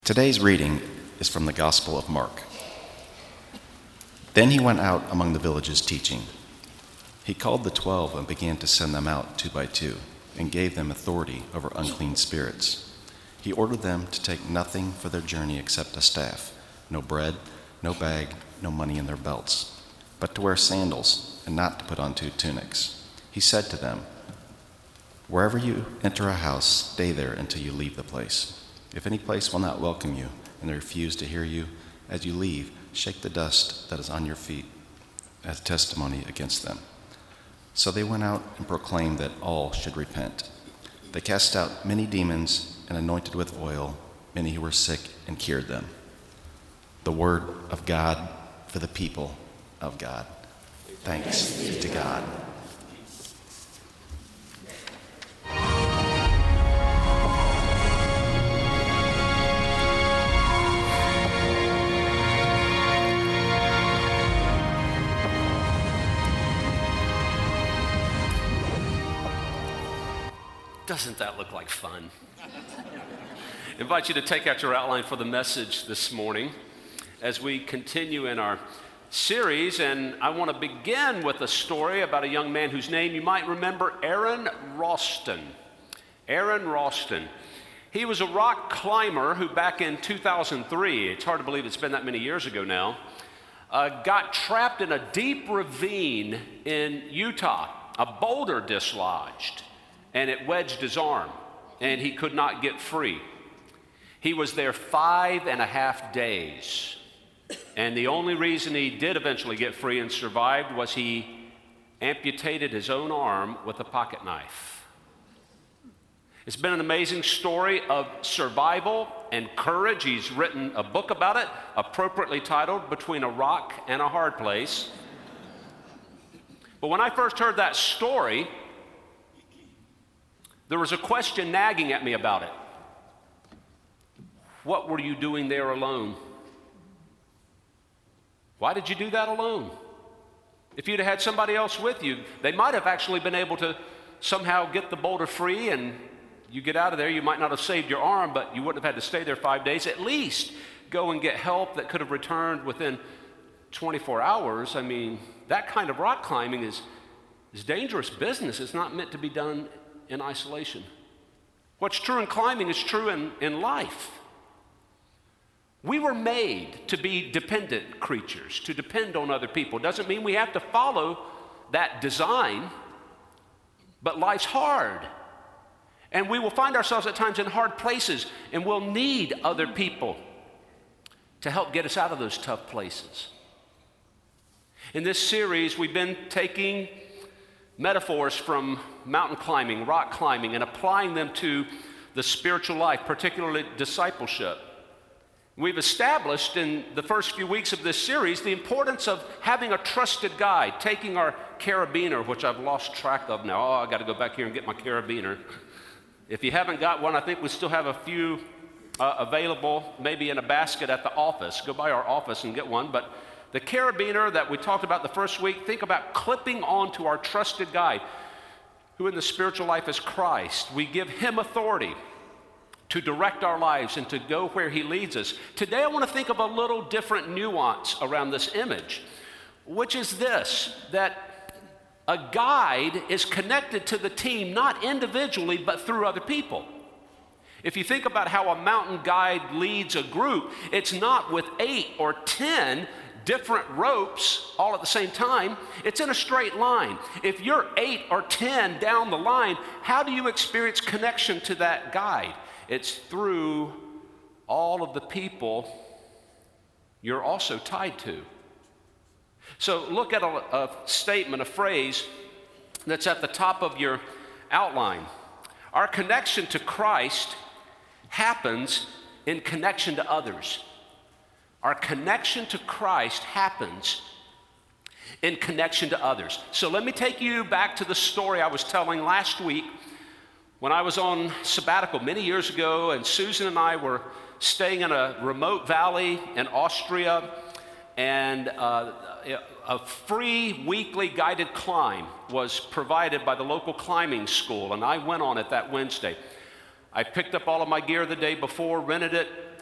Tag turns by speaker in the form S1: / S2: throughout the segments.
S1: Today's reading is from the Gospel of Mark. Then he went out among the villages teaching. He called the 12 and began to send them out 2 by 2, and gave them authority over unclean spirits. He ordered them to take nothing for their journey except a staff, no bread, no bag, no money in their belts, but to wear sandals and not to put on 2 tunics. He said to them, "Wherever you enter a house, stay there until you leave the place. If any place will not welcome you, and they refuse to hear you, as you leave, shake the dust that is on your feet as testimony against them." So they went out and proclaimed that all should repent. They cast out many demons and anointed with oil many who were sick and cured them. The word of God for the people of God. Thanks be to God.
S2: Doesn't that look like fun? I invite you to take out your outline for the message this morning as we continue in our series, and I want to begin with a story about a young man whose name you might remember, Aron Ralston. Aron Ralston. He was a rock climber who back in 2003, it's hard to believe it's been that many years ago now, got trapped in a deep ravine in Utah. A boulder dislodged, and it wedged his arm, and he could not get free. He was there 5.5 days, and the only reason he did eventually get free and survived was he amputated his own arm with a pocket knife. It's been an amazing story of survival and courage. He's written a book about it, appropriately titled Between a Rock and a Hard Place. But when I first heard that story, there was a question nagging at me about it. What were you doing there alone? Why did you do that alone? If you'd have had somebody else with you, they might have actually been able to somehow get the boulder free, and you get out of there. You might not have saved your arm, but you wouldn't have had to stay there 5 days. At least go and get help that could have returned within 24 hours. I mean, that kind of rock climbing is dangerous business. It's not meant to be done in isolation. What's true in climbing is true in life. We were made to be dependent creatures, to depend on other people. Doesn't mean we have to follow that design, but life's hard. And we will find ourselves at times in hard places, and we'll need other people to help get us out of those tough places. In this series, we've been taking metaphors from mountain climbing, rock climbing, and applying them to the spiritual life, particularly discipleship. We've established in the first few weeks of this series the importance of having a trusted guide, taking our carabiner, which I've lost track of now. Oh, I got to go back here and get my carabiner. If you haven't got one, I think we still have a few available, maybe in a basket at the office. Go by our office and get one. But the carabiner that we talked about the first week, think about clipping onto our trusted guide, who in the spiritual life is Christ. We give him authority to direct our lives and to go where he leads us. Today I want to think of a little different nuance around this image, which is this, that a guide is connected to the team not individually but through other people. If you think about how a mountain guide leads a group, it's not with 8 or 10 different ropes all at the same time. It's in a straight line. If you're 8 or 10 down the line, how do you experience connection to that guide? It's through all of the people you're also tied to. So look at a statement, a phrase that's at the top of your outline. Our connection to Christ happens in connection to others. Our connection to Christ happens in connection to others. So let me take you back to the story I was telling last week when I was on sabbatical many years ago, and Susan and I were staying in a remote valley in Austria, and a free weekly guided climb was provided by the local climbing school, and I went on it that Wednesday. I picked up all of my gear the day before, rented it,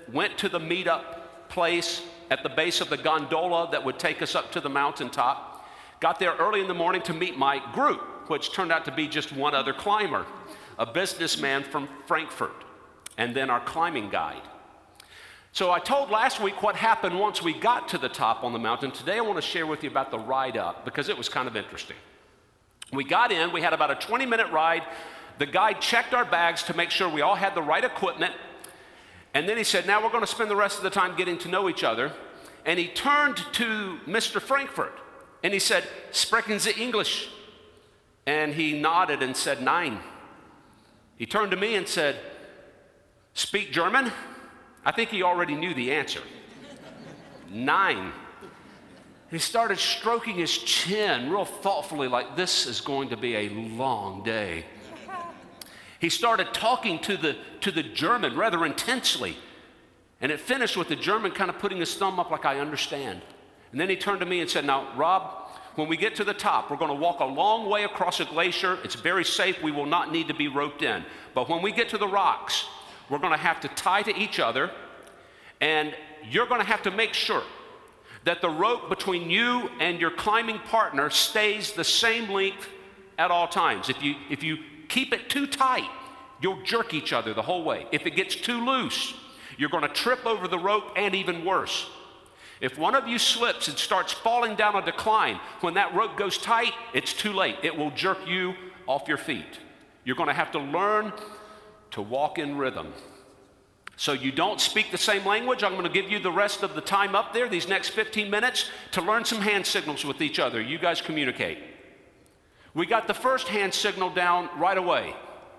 S2: went to the meetup place at the base of the gondola that would take us up to the mountaintop. Got there early in the morning to meet my group, which turned out to be just one other climber, a businessman from Frankfurt, and then our climbing guide. So I told last week what happened once we got to the top on the mountain. Today I want to share with you about the ride up, because it was kind of interesting. We got in, we had about a 20-minute ride. The guide checked our bags to make sure we all had the right equipment. And then he said, now we're going to spend the rest of the time getting to know each other. And he turned to Mr. Frankfurt and he said, "Sprechen Sie English?" And he nodded and said, "Nein." He turned to me and said, "Speak German?" I think he already knew the answer. "Nein." He started stroking his chin real thoughtfully, like this is going to be a long day. He started talking to the German rather intensely. And it finished with the German kind of putting his thumb up like, "I understand." And then he turned to me and said, "Now, Rob, when we get to the top, we're going to walk a long way across a glacier. It's very safe. We will not need to be roped in. But when we get to the rocks, we're going to have to tie to each other. And you're going to have to make sure that the rope between you and your climbing partner stays the same length at all times. If you keep it too tight, you'll jerk each other the whole way. If it gets too loose, you're going to trip over the rope, and even worse. If one of you slips and starts falling down a decline, when that rope goes tight, it's too late. It will jerk you off your feet. You're going to have to learn to walk in rhythm. So you don't speak the same language. I'm going to give you the rest of the time up there, these next 15 minutes, to learn some hand signals with each other. You guys communicate. We got the first hand signal down right away.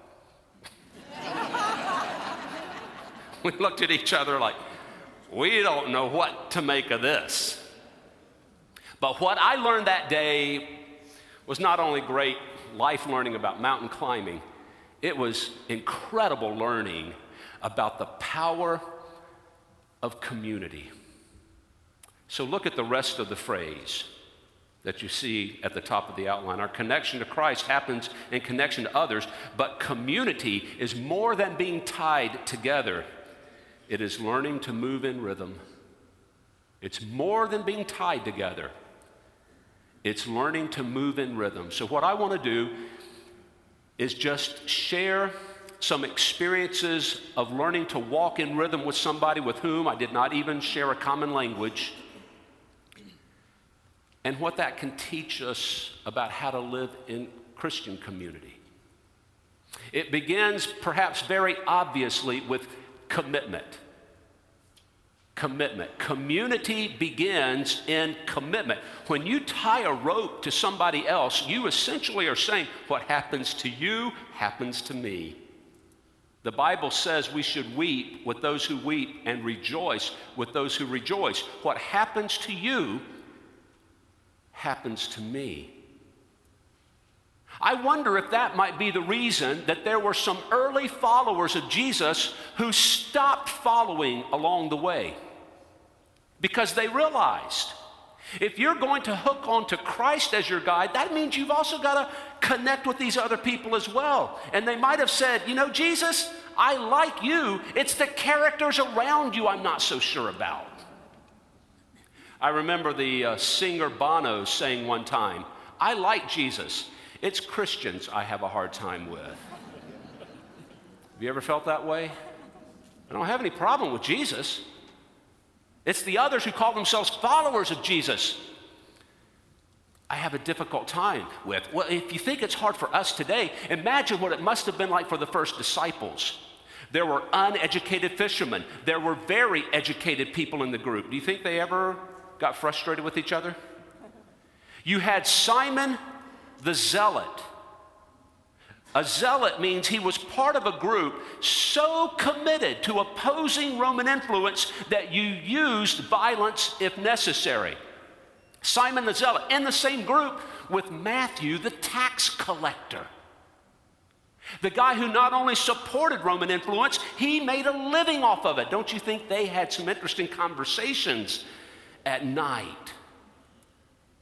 S2: We looked at each other like, we don't know what to make of this. But what I learned that day was not only great life learning about mountain climbing, it was incredible learning about the power of community. So look at the rest of the phrase that you see at the top of the outline. Our connection to Christ happens in connection to others, but community is more than being tied together. It is learning to move in rhythm. It's more than being tied together. It's learning to move in rhythm. So what I want to do is just share some experiences of learning to walk in rhythm with somebody with whom I did not even share a common language, and what that can teach us about how to live in Christian community. It begins perhaps very obviously with commitment. Commitment. Community begins in commitment. When you tie a rope to somebody else, you essentially are saying, what happens to you happens to me. The Bible says we should weep with those who weep and rejoice with those who rejoice. What happens to you happens to me. I wonder if that might be the reason that there were some early followers of Jesus who stopped following along the way, because they realized if you're going to hook onto Christ as your guide, that means you've also got to connect with these other people as well. And they might have said, "You know, Jesus, I like you. It's the characters around you I'm not so sure about." I remember the singer Bono saying one time, "I like Jesus. It's Christians I have a hard time with." Have you ever felt that way? I don't have any problem with Jesus. It's the others who call themselves followers of Jesus I have a difficult time with. Well, if you think it's hard for us today, imagine what it must have been like for the first disciples. There were uneducated fishermen. There were very educated people in the group. Do you think they ever got frustrated with each other? You had Simon the Zealot. A zealot means he was part of a group so committed to opposing Roman influence that you used violence if necessary. Simon the Zealot, in the same group with Matthew the tax collector. The guy who not only supported Roman influence, he made a living off of it. Don't you think they had some interesting conversations at night?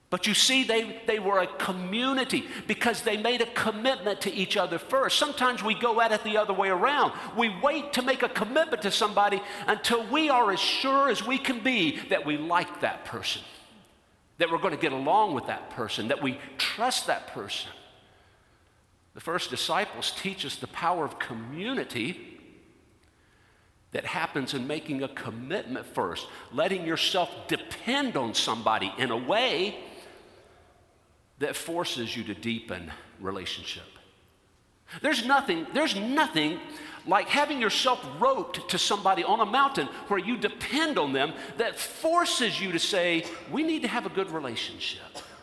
S2: But you see, they were a community because they made a commitment to each other first. Sometimes we go at it the other way around. We wait to make a commitment to somebody until we are as sure as we can be that we like that person, that we're going to get along with that person, that we trust that person. The first disciples teach us the power of community that happens in making a commitment first, letting yourself depend on somebody in a way that forces you to deepen relationship. There's nothing like having yourself roped to somebody on a mountain where you depend on them that forces you to say, we need to have a good relationship.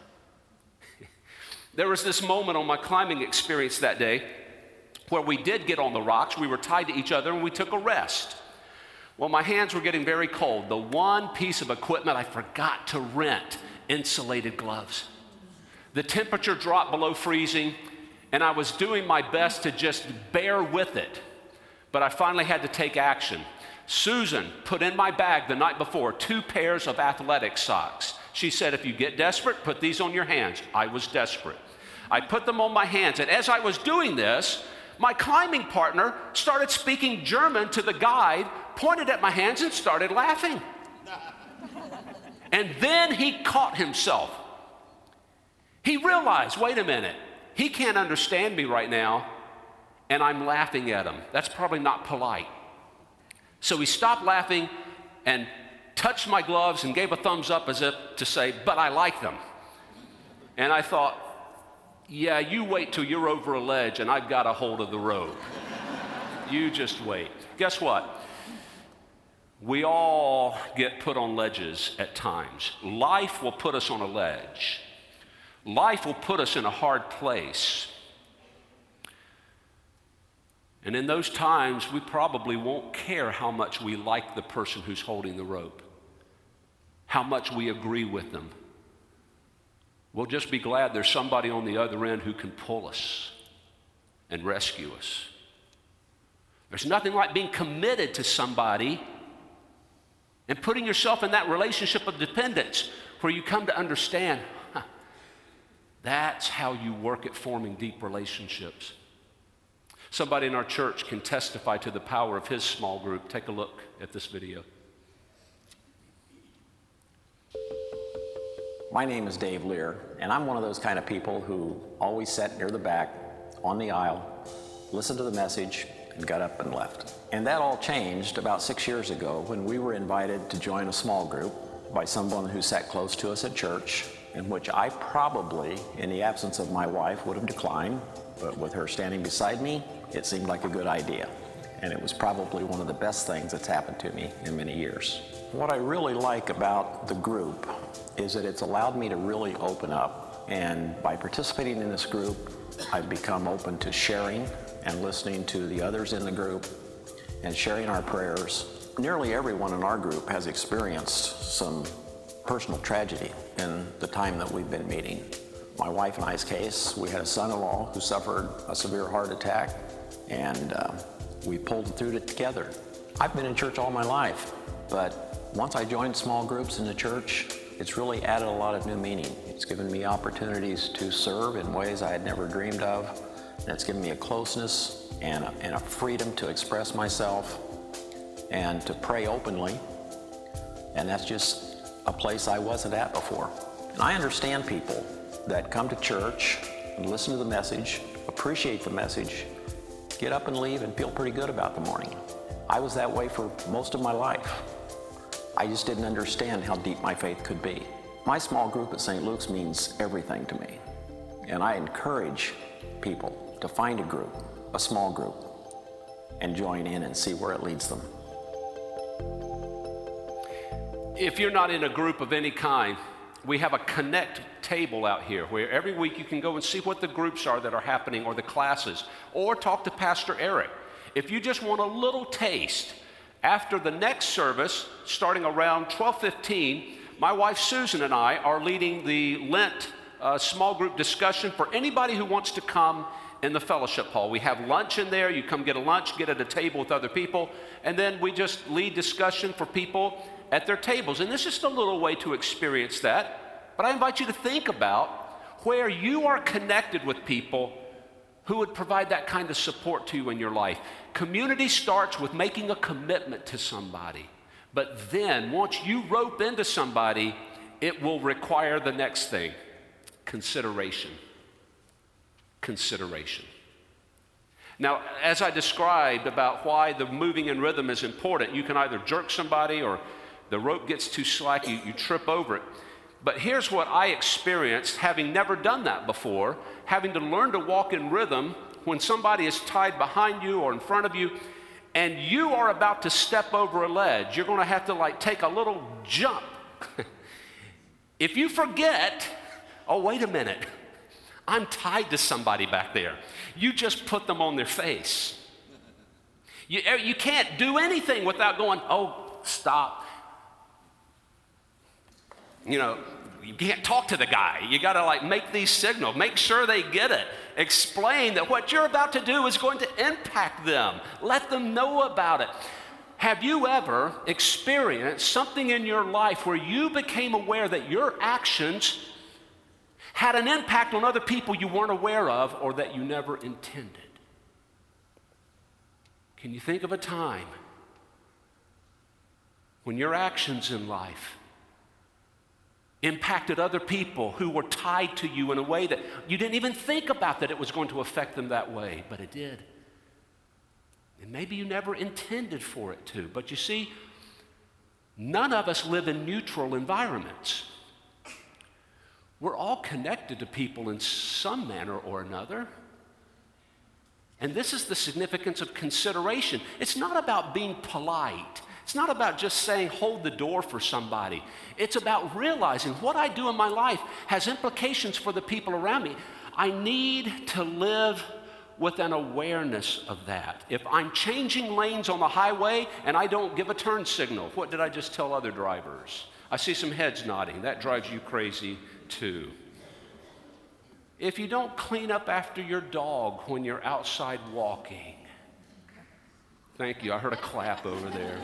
S2: There was this moment on my climbing experience that day where we did get on the rocks. We were tied to each other and we took a rest. Well, my hands were getting very cold. The one piece of equipment I forgot to rent, insulated gloves. The temperature dropped below freezing, and I was doing my best to just bear with it. But I finally had to take action. Susan put in my bag the night before 2 pairs of athletic socks. She said, if you get desperate, put these on your hands. I was desperate. I put them on my hands, and as I was doing this, my climbing partner started speaking German to the guide, pointed at my hands, and started laughing. And then he caught himself. He realized, wait a minute, he can't understand me right now, and I'm laughing at him. That's probably not polite. So he stopped laughing and touched my gloves and gave a thumbs up as if to say, but I like them. And I thought, yeah, you wait till you're over a ledge and I've got a hold of the rope. You just wait. Guess what? We all get put on ledges at times. Life will put us on a ledge. Life will put us in a hard place. And in those times, we probably won't care how much we like the person who's holding the rope, how much we agree with them. We'll just be glad there's somebody on the other end who can pull us and rescue us. There's nothing like being committed to somebody and putting yourself in that relationship of dependence where you come to understand, that's how you work at forming deep relationships. Somebody in our church can testify to the power of his small group. Take a look at this video.
S3: My name is Dave Lear, and I'm one of those kind of people who always sat near the back on the aisle, listened to the message, and got up and left. And that all changed about 6 years ago when we were invited to join a small group by someone who sat close to us at church, in which I probably, in the absence of my wife, would have declined, but with her standing beside me, it seemed like a good idea. And it was probably one of the best things that's happened to me in many years. What I really like about the group is that it's allowed me to really open up. And by participating in this group, I've become open to sharing and listening to the others in the group and sharing our prayers. Nearly everyone in our group has experienced some personal tragedy in the time that we've been meeting. My wife and I's case, we had a son-in-law who suffered a severe heart attack, and we pulled through it together. I've been in church all my life, but once I joined small groups in the church, it's really added a lot of new meaning. It's given me opportunities to serve in ways I had never dreamed of, and it's given me a closeness and a freedom to express myself and to pray openly, and that's just a place I wasn't at before. And I understand people that come to church and listen to the message, appreciate the message, get up and leave and feel pretty good about the morning. I was that way for most of my life. I just didn't understand how deep my faith could be. My small group at St. Luke's means everything to me. And I encourage people to find a group, a small group, and join in and see where it leads them.
S2: If you're not in a group of any kind, we have a connect table out here where every week you can go and see what the groups are that are happening or the classes, or talk to Pastor Eric. If you just want a little taste, after the next service, starting around 12:15, my wife Susan and I are leading the Lent small group discussion for anybody who wants to come in the fellowship hall. We have lunch in there. You come get a lunch, get at a table with other people, and then we just lead discussion for people at their tables. And this is just a little way to experience that. But I invite you to think about where you are connected with people who would provide that kind of support to you in your life. Community starts with making a commitment to somebody. But then, once you rope into somebody, it will require the next thing: consideration. Consideration. Now, as I described about why the moving in rhythm is important, you can either jerk somebody or the rope gets too slack, you trip over it. But here's what I experienced, having never done that before, having to learn to walk in rhythm when somebody is tied behind you or in front of you, and you are about to step over a ledge. You're going to have to take a little jump. If you forget, oh, wait a minute, I'm tied to somebody back there. You just put them on their face. You can't do anything without going, oh, stop. You can't talk to the guy. You got to make these signals, make sure they get it. Explain that what you're about to do is going to impact them. Let them know about it. Have you ever experienced something in your life where you became aware that your actions had an impact on other people you weren't aware of or that you never intended? Can you think of a time when your actions in life impacted other people who were tied to you in a way that you didn't even think about that it was going to affect them that way, but it did? And maybe you never intended for it to. But you see, none of us live in neutral environments. We're all connected to people in some manner or another. And this is the significance of consideration. It's not about being polite. It's not about just saying, hold the door for somebody. It's about realizing what I do in my life has implications for the people around me. I need to live with an awareness of that. If I'm changing lanes on the highway and I don't give a turn signal, what did I just tell other drivers? I see some heads nodding. That drives you crazy too. If you don't clean up after your dog when you're outside walking, thank you, I heard a clap over there.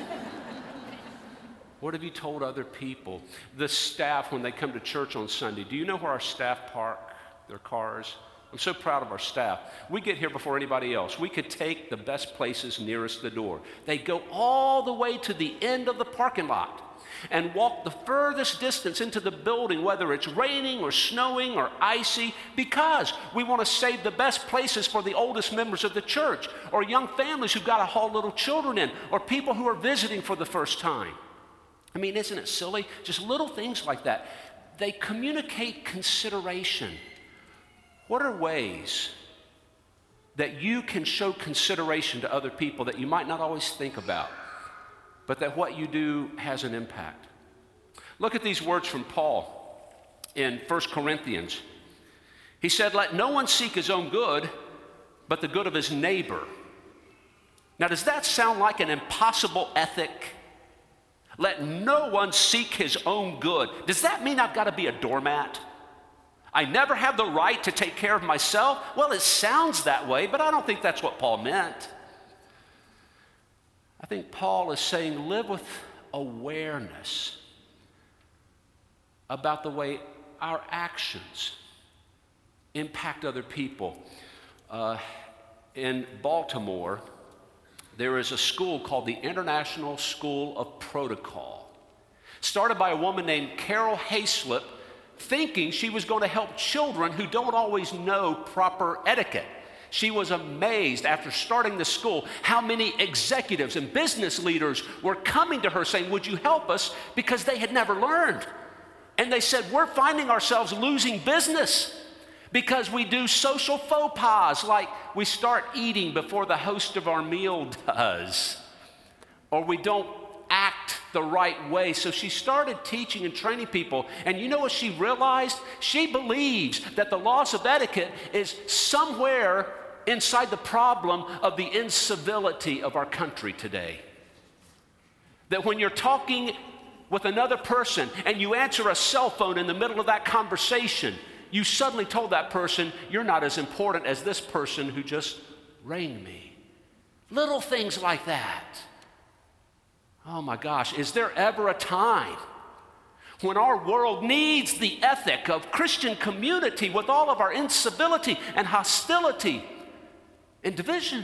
S2: What have you told other people? The staff, when they come to church on Sunday, do you know where our staff park their cars? I'm so proud of our staff. We get here before anybody else. We could take the best places nearest the door. They go all the way to the end of the parking lot and walk the furthest distance into the building, whether it's raining or snowing or icy, because we want to save the best places for the oldest members of the church, or young families who've got to haul little children in, or people who are visiting for the first time. I mean, isn't it silly? Just little things like that. They communicate consideration. What are ways that you can show consideration to other people that you might not always think about, but that what you do has an impact? Look at these words from Paul in 1 Corinthians. He said, let no one seek his own good, but the good of his neighbor. Now, does that sound like an impossible ethic? Let no one seek his own good. Does that mean I've got to be a doormat? I never have the right to take care of myself? Well, it sounds that way, but I don't think that's what Paul meant. I think Paul is saying live with awareness about the way our actions impact other people. In Baltimore, there is a school called the International School of Protocol, started by a woman named Carol Hayslip, thinking she was going to help children who don't always know proper etiquette. She was amazed after starting the school how many executives and business leaders were coming to her saying, would you help us? Because they had never learned. And they said, we're finding ourselves losing business because we do social faux pas, like we start eating before the host of our meal does, or we don't act the right way. So she started teaching and training people, and you know what she realized? She believes that the loss of etiquette is somewhere inside the problem of the incivility of our country today. That when you're talking with another person and you answer a cell phone in the middle of that conversation, you suddenly told that person, you're not as important as this person who just rang me. Little things like that. Oh my gosh, is there ever a time when our world needs the ethic of Christian community with all of our incivility and hostility and division,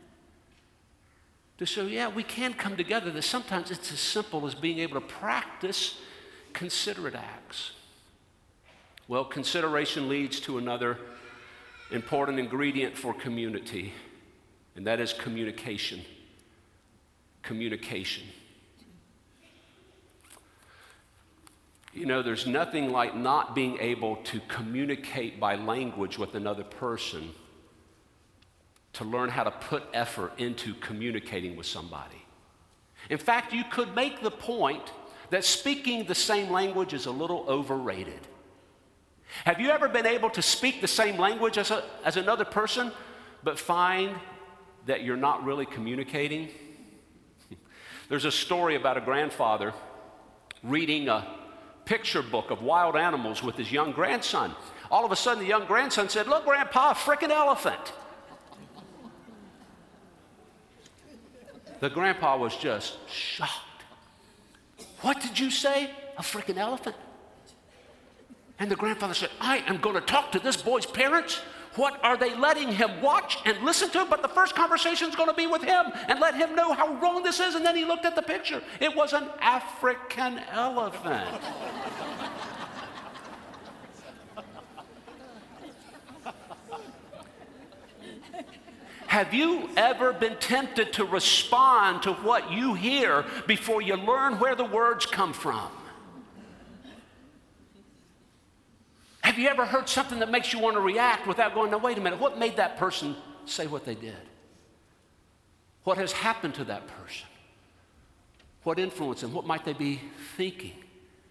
S2: to show, yeah, we can come together, that sometimes it's as simple as being able to practice considerate acts. Well, consideration leads to another important ingredient for community, and that is communication. Communication. You know, there's nothing like not being able to communicate by language with another person to learn how to put effort into communicating with somebody. In fact, you could make the point that speaking the same language is a little overrated. Have you ever been able to speak the same language as another person, but find that you're not really communicating? There's a story about a grandfather reading a picture book of wild animals with his young grandson. All of a sudden, the young grandson said, "Look, Grandpa, a frickin' elephant." The grandpa was just shocked. "What did you say? A frickin' elephant?" And the grandfather said, "I am going to talk to this boy's parents. What are they letting him watch and listen to? But the first conversation is going to be with him and let him know how wrong this is." And then he looked at the picture. It was an African elephant. Have you ever been tempted to respond to what you hear before you learn where the words come from? Have you ever heard something that makes you want to react without going, "Now, wait a minute, what made that person say what they did? What has happened to that person? What influenced them? What might they be thinking?"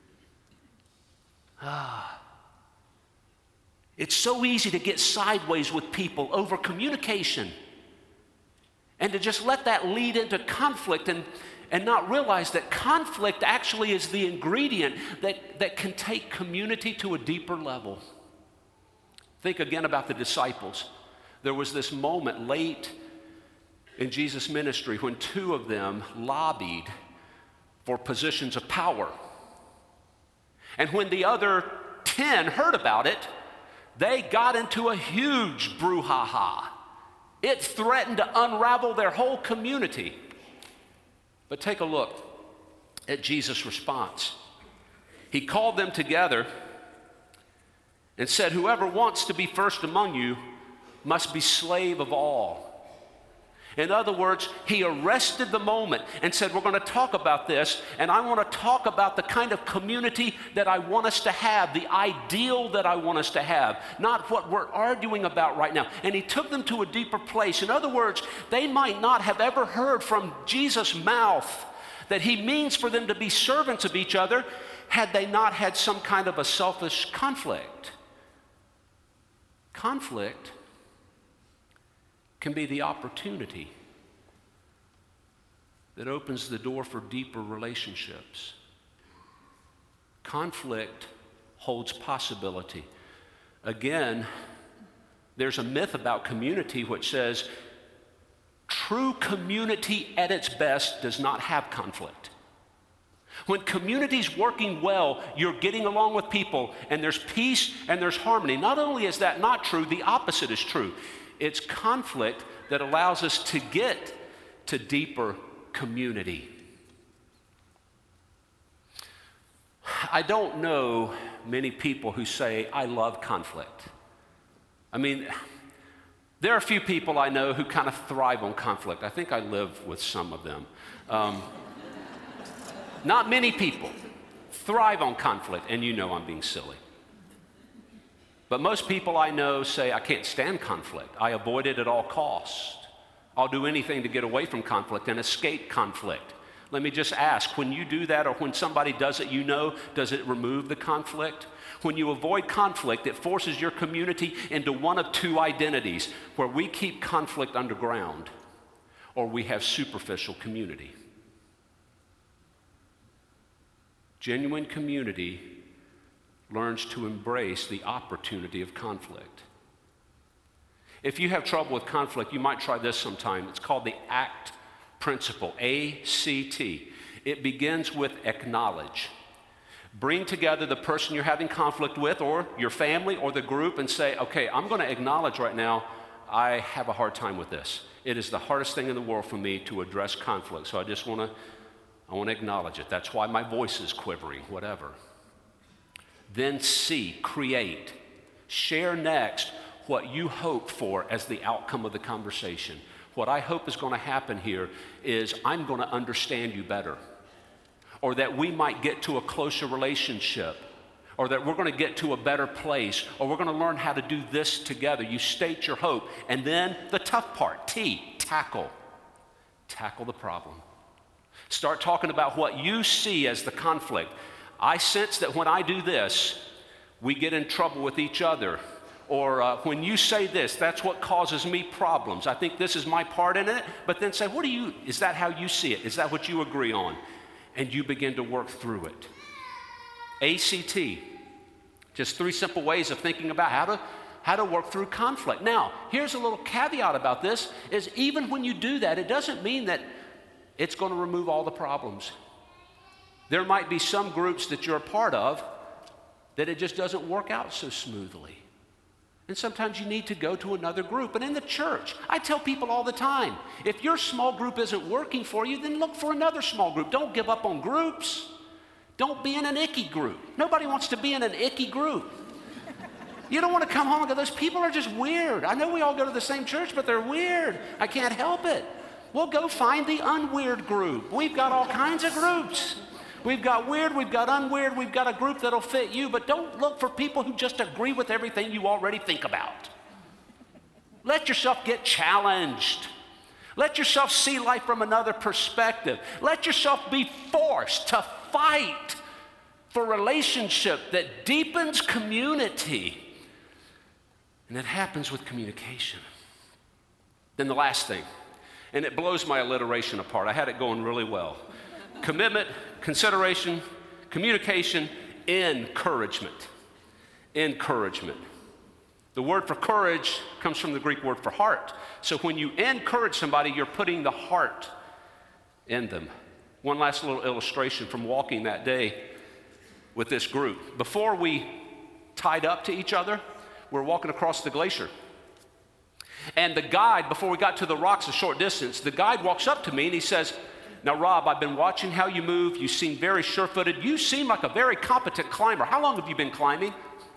S2: It's so easy to get sideways with people over communication and to just let that lead into conflict and not realize that conflict actually is the ingredient that can take community to a deeper level. Think again about the disciples. There was this moment late in Jesus' ministry when two of them lobbied for positions of power. And when the other 10 heard about it, they got into a huge brouhaha. It threatened to unravel their whole community. But take a look at Jesus' response. He called them together and said, "Whoever wants to be first among you must be slave of all." In other words, he arrested the moment and said, "We're going to talk about this, and I want to talk about the kind of community that I want us to have, the ideal that I want us to have, not what we're arguing about right now." And he took them to a deeper place. In other words, they might not have ever heard from Jesus' mouth that he means for them to be servants of each other had they not had some kind of a selfish conflict. Conflict can be the opportunity that opens the door for deeper relationships. Conflict holds possibility. Again, there's a myth about community which says true community at its best does not have conflict. When community's working well, you're getting along with people and there's peace and there's harmony. Not only is that not true, the opposite is true. It's conflict that allows us to get to deeper community. I don't know many people who say, "I love conflict." I mean, there are a few people I know who kind of thrive on conflict. I think I live with some of them. Not many people thrive on conflict, and you know I'm being silly. But most people I know say, "I can't stand conflict. I avoid it at all costs. I'll do anything to get away from conflict and escape conflict." Let me just ask, when you do that or when somebody does it, does it remove the conflict? When you avoid conflict, it forces your community into one of two identities, where we keep conflict underground or we have superficial community. Genuine community learns to embrace the opportunity of conflict. If you have trouble with conflict, you might try this sometime. It's called the ACT principle, ACT. It begins with acknowledge. Bring together the person you're having conflict with, or your family, or the group, and say, okay, I'm going to acknowledge right now I have a hard time with this. It is the hardest thing in the world for me to address conflict, so I want to acknowledge it. That's why my voice is quivering, whatever. Then create, share next what you hope for as the outcome of the conversation. What I hope is going to happen here is I'm going to understand you better, or that we might get to a closer relationship, or that we're going to get to a better place, or we're going to learn how to do this together. You state your hope. And then the tough part, tackle. Tackle the problem. Start talking about what you see as the conflict. I sense that when I do this, we get in trouble with each other. Or when you say this, that's what causes me problems. I think this is my part in it. But then say, is that how you see it? Is that what you agree on? And you begin to work through it. ACT, just 3 simple ways of thinking about how to work through conflict. Now, here's a little caveat about this, is even when you do that, it doesn't mean that it's going to remove all the problems. There might be some groups that you're a part of that it just doesn't work out so smoothly. And sometimes you need to go to another group. And in the church, I tell people all the time, if your small group isn't working for you, then look for another small group. Don't give up on groups. Don't be in an icky group. Nobody wants to be in an icky group. You don't want to come home and go, those people are just weird. I know we all go to the same church, but they're weird. I can't help it. Well, go find the unweird group. We've got all kinds of groups. We've got weird, we've got unweird, we've got a group that'll fit you, but don't look for people who just agree with everything you already think about. Let yourself get challenged. Let yourself see life from another perspective. Let yourself be forced to fight for relationship that deepens community. And it happens with communication. Then the last thing, and it blows my alliteration apart. I had it going really well. Commitment, consideration, communication, encouragement. Encouragement. The word for courage comes from the Greek word for heart. So when you encourage somebody, you're putting the heart in them. One last little illustration from walking that day with this group. Before we tied up to each other, we're walking across the glacier. And the guide, before we got to the rocks a short distance, the guide walks up to me and he says, "Now, Rob, I've been watching how you move. You seem very sure-footed. You seem like a very competent climber. How long have you been climbing?"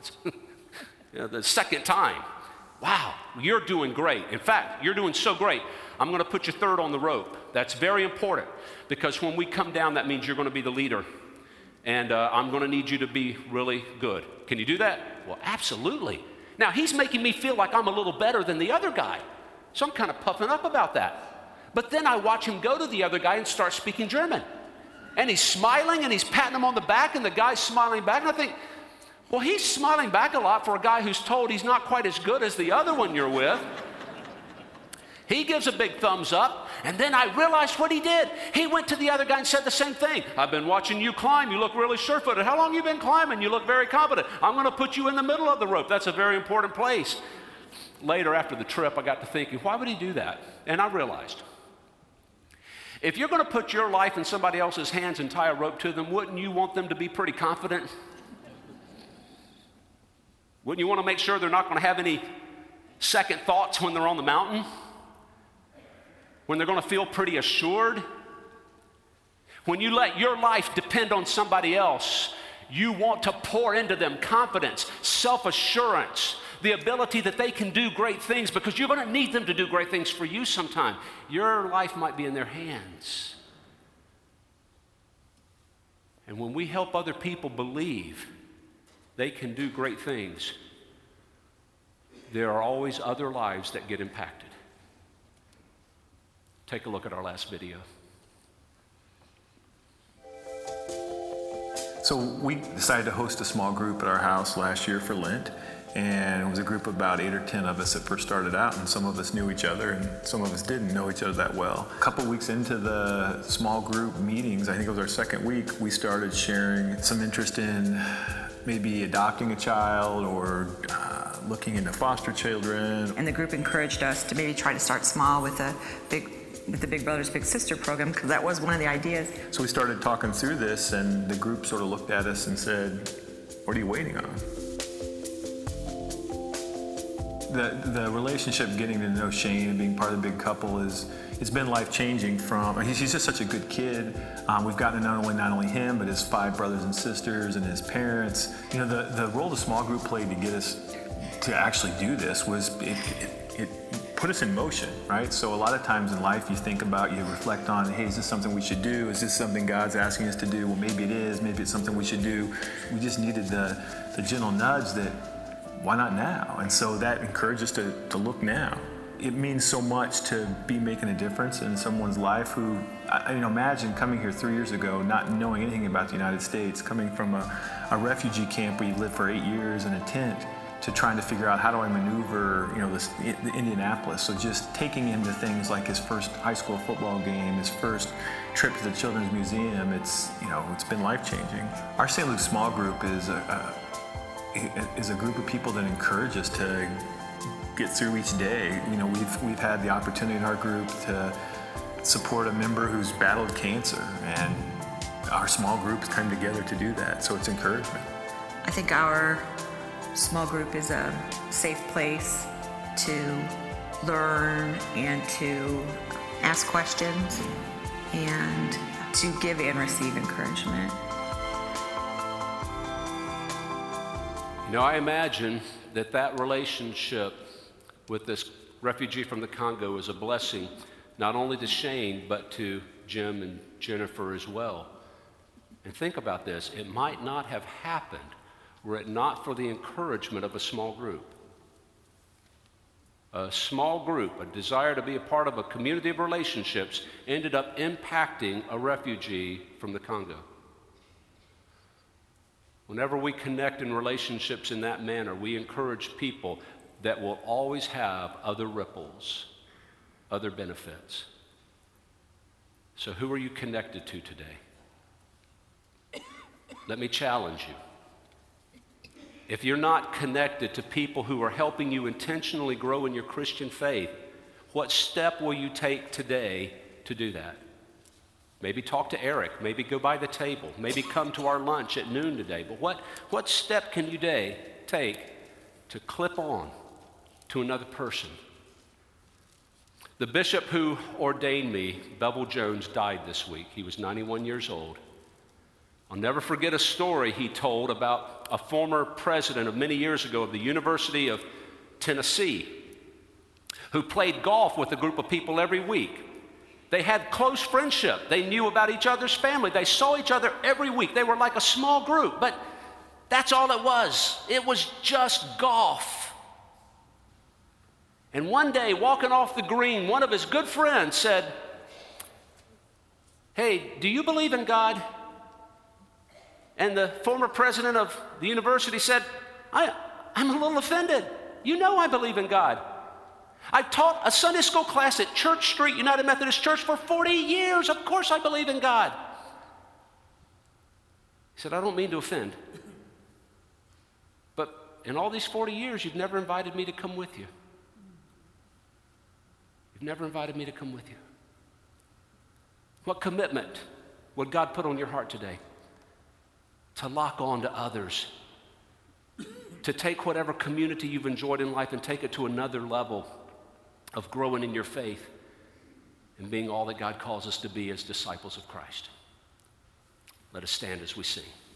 S2: The second time. "Wow, you're doing great. In fact, you're doing so great. I'm going to put you third on the rope. That's very important because when we come down, that means you're going to be the leader. And I'm going to need you to be really good. Can you do that?" "Well, absolutely." Now, he's making me feel like I'm a little better than the other guy. So I'm kind of puffing up about that. But then I watch him go to the other guy and start speaking German. And he's smiling and he's patting him on the back and the guy's smiling back. And I think, well, he's smiling back a lot for a guy who's told he's not quite as good as the other one you're with. He gives a big thumbs up. And then I realized what he did. He went to the other guy and said the same thing. "I've been watching you climb. You look really sure-footed. How long have you been climbing? You look very competent. I'm going to put you in the middle of the rope. That's a very important place." Later after the trip, I got to thinking, why would he do that? And I realized, if you're going to put your life in somebody else's hands and tie a rope to them, wouldn't you want them to be pretty confident? Wouldn't you want to make sure they're not going to have any second thoughts when they're on the mountain? When they're going to feel pretty assured? When you let your life depend on somebody else, you want to pour into them confidence, self-assurance, the ability that they can do great things because you're going to need them to do great things for you sometime. Your life might be in their hands. And when we help other people believe they can do great things, there are always other lives that get impacted. Take a look at our last video.
S4: So we decided to host a small group at our house last year for Lent. And it was a group of about 8 or 10 of us that first started out, and some of us knew each other and some of us didn't know each other that well. A couple weeks into the small group meetings, I think it was our second week, we started sharing some interest in maybe adopting a child or looking into foster children.
S5: And the group encouraged us to maybe try to start small with a big with the Big Brothers Big Sister program, because that was one of the ideas.
S4: So we started talking through this, and the group sort of looked at us and said, what are you waiting on? The relationship, getting to know Shane and being part of the big couple it's been life-changing. He's just such a good kid. We've gotten to know not only him, but his 5 brothers and sisters and his parents. You know, the role the small group played to get us to actually do this was it put us in motion, right? So a lot of times in life you reflect on, hey, is this something we should do? Is this something God's asking us to do? Well, maybe it is, maybe it's something we should do. We just needed the gentle nudge that, why not now? And so that encouraged us to look now. It means so much to be making a difference in someone's life who, imagine coming here 3 years ago, not knowing anything about the United States, coming from a refugee camp where you lived for 8 years in a tent, to trying to figure out how do I maneuver, the Indianapolis. So just taking him to things like his first high school football game, his first trip to the Children's Museum, it's been life-changing. Our St. Luke small group is a group of people that encourage us to get through each day. We've had the opportunity in our group to support a member who's battled cancer, and our small groups come together to do that, so it's encouragement.
S5: I think our small group is a safe place to learn and to ask questions and to give and receive encouragement.
S2: I imagine that relationship with this refugee from the Congo is a blessing, not only to Shane, but to Jim and Jennifer as well. And think about this, it might not have happened were it not for the encouragement of a small group. A small group, a desire to be a part of a community of relationships, ended up impacting a refugee from the Congo. Whenever we connect in relationships in that manner, we encourage people that will always have other ripples, other benefits. So who are you connected to today? Let me challenge you. If you're not connected to people who are helping you intentionally grow in your Christian faith, what step will you take today to do that? Maybe talk to Eric, maybe go by the table, maybe come to our lunch at noon today. But what step can you take to clip on to another person? The bishop who ordained me, Bevel Jones, died this week. He was 91 years old. I'll never forget a story he told about a former president of many years ago of the University of Tennessee who played golf with a group of people every week. They had close friendship. They knew about each other's family. They saw each other every week. They were like a small group, but that's all it was. It was just golf. And one day, walking off the green, one of his good friends said, "Hey, do you believe in God?" And the former president of the university said, I'm a little offended. You know I believe in God. I've taught a Sunday school class at Church Street United Methodist Church for 40 years. Of course I believe in God. He said, I don't mean to offend, but in all these 40 years, you've never invited me to come with you. You've never invited me to come with you. What commitment would God put on your heart today? To lock on to others, to take whatever community you've enjoyed in life and take it to another level of growing in your faith and being all that God calls us to be as disciples of Christ. Let us stand as we sing.